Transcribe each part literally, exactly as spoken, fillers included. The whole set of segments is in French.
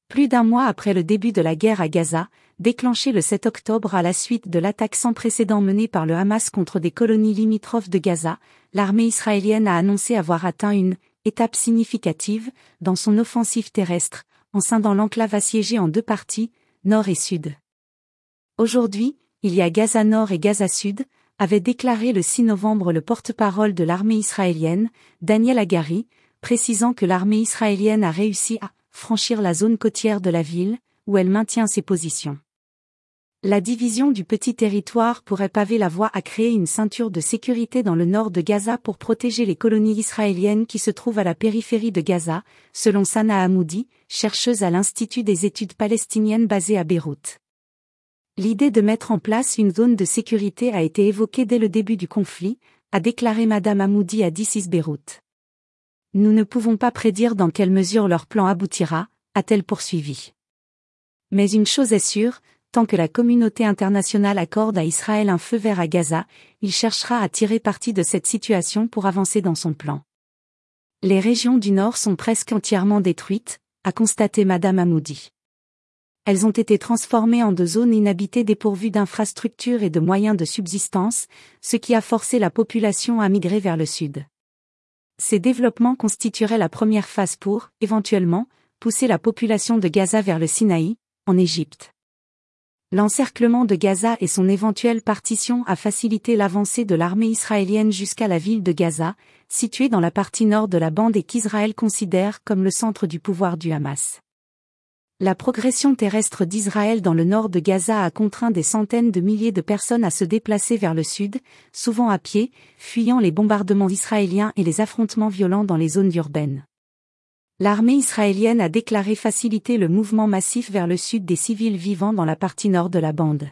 Plus d'un mois après le début de la guerre à Gaza, déclenchée le sept octobre à la suite de l'attaque sans précédent menée par le Hamas contre des colonies limitrophes de Gaza, l'armée israélienne a annoncé avoir atteint une étape significative dans son offensive terrestre, en scindant l'enclave assiégée en deux parties, nord et sud. Aujourd'hui, il y a Gaza Nord et Gaza Sud, avait déclaré le six novembre le porte-parole de l'armée israélienne, Daniel Hagari, précisant que l'armée israélienne a réussi à franchir la zone côtière de la ville, où elle maintient ses positions. La division du petit territoire pourrait paver la voie à créer une ceinture de sécurité dans le nord de Gaza pour protéger les colonies israéliennes qui se trouvent à la périphérie de Gaza, selon Sana Hamoudi, chercheuse à l'Institut des études palestiniennes basé à Beyrouth. L'idée de mettre en place une zone de sécurité a été évoquée dès le début du conflit, a déclaré Madame Hamoudi à This is Beyrouth. Nous ne pouvons pas prédire dans quelle mesure leur plan aboutira, a-t-elle poursuivi. Mais une chose est sûre, tant que la communauté internationale accorde à Israël un feu vert à Gaza, il cherchera à tirer parti de cette situation pour avancer dans son plan. Les régions du nord sont presque entièrement détruites, a constaté Madame Hamoudi. Elles ont été transformées en deux zones inhabitées dépourvues d'infrastructures et de moyens de subsistance, ce qui a forcé la population à migrer vers le sud. Ces développements constitueraient la première phase pour, éventuellement, pousser la population de Gaza vers le Sinaï, en Égypte. L'encerclement de Gaza et son éventuelle partition a facilité l'avancée de l'armée israélienne jusqu'à la ville de Gaza, située dans la partie nord de la bande et qu'Israël considère comme le centre du pouvoir du Hamas. La progression terrestre d'Israël dans le nord de Gaza a contraint des centaines de milliers de personnes à se déplacer vers le sud, souvent à pied, fuyant les bombardements israéliens et les affrontements violents dans les zones urbaines. L'armée israélienne a déclaré faciliter le mouvement massif vers le sud des civils vivant dans la partie nord de la bande.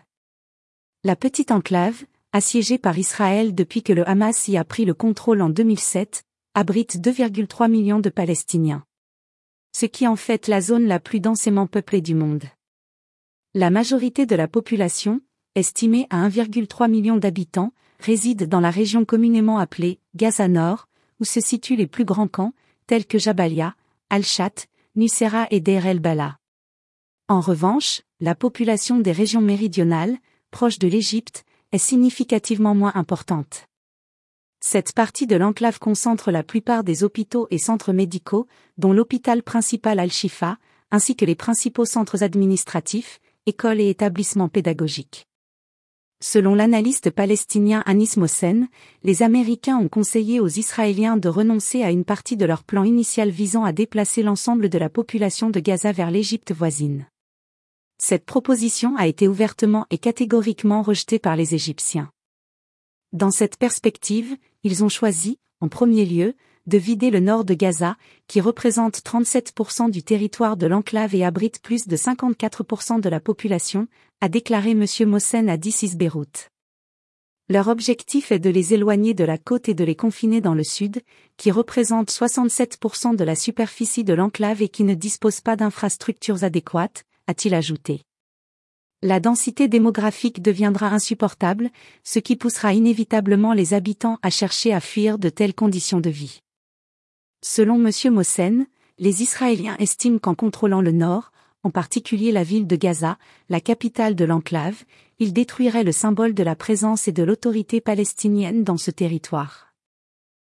La petite enclave, assiégée par Israël depuis que le Hamas y a pris le contrôle en deux mille sept, abrite deux virgule trois millions de Palestiniens. Ce qui en fait la zone la plus densément peuplée du monde. La majorité de la population, estimée à un virgule trois million d'habitants, réside dans la région communément appelée Gaza Nord, où se situent les plus grands camps, tels que Jabalia, Al-Shat, Nusayra et Deir el-Bala. En revanche, la population des régions méridionales, proches de l'Égypte, est significativement moins importante. Cette partie de l'enclave concentre la plupart des hôpitaux et centres médicaux, dont l'hôpital principal Al-Shifa, ainsi que les principaux centres administratifs, écoles et établissements pédagogiques. Selon l'analyste palestinien Anis Mohsen, les Américains ont conseillé aux Israéliens de renoncer à une partie de leur plan initial visant à déplacer l'ensemble de la population de Gaza vers l'Égypte voisine. Cette proposition a été ouvertement et catégoriquement rejetée par les Égyptiens. Dans cette perspective, ils ont choisi, en premier lieu, de vider le nord de Gaza, qui représente trente-sept pour cent du territoire de l'enclave et abrite plus de cinquante-quatre pour cent de la population, a déclaré M. Mohsen à This is Beyrouth. Leur objectif est de les éloigner de la côte et de les confiner dans le sud, qui représente soixante-sept pour cent de la superficie de l'enclave et qui ne dispose pas d'infrastructures adéquates, a-t-il ajouté. La densité démographique deviendra insupportable, ce qui poussera inévitablement les habitants à chercher à fuir de telles conditions de vie. Selon M. Mohsen, les Israéliens estiment qu'en contrôlant le nord, en particulier la ville de Gaza, la capitale de l'enclave, ils détruiraient le symbole de la présence et de l'autorité palestinienne dans ce territoire.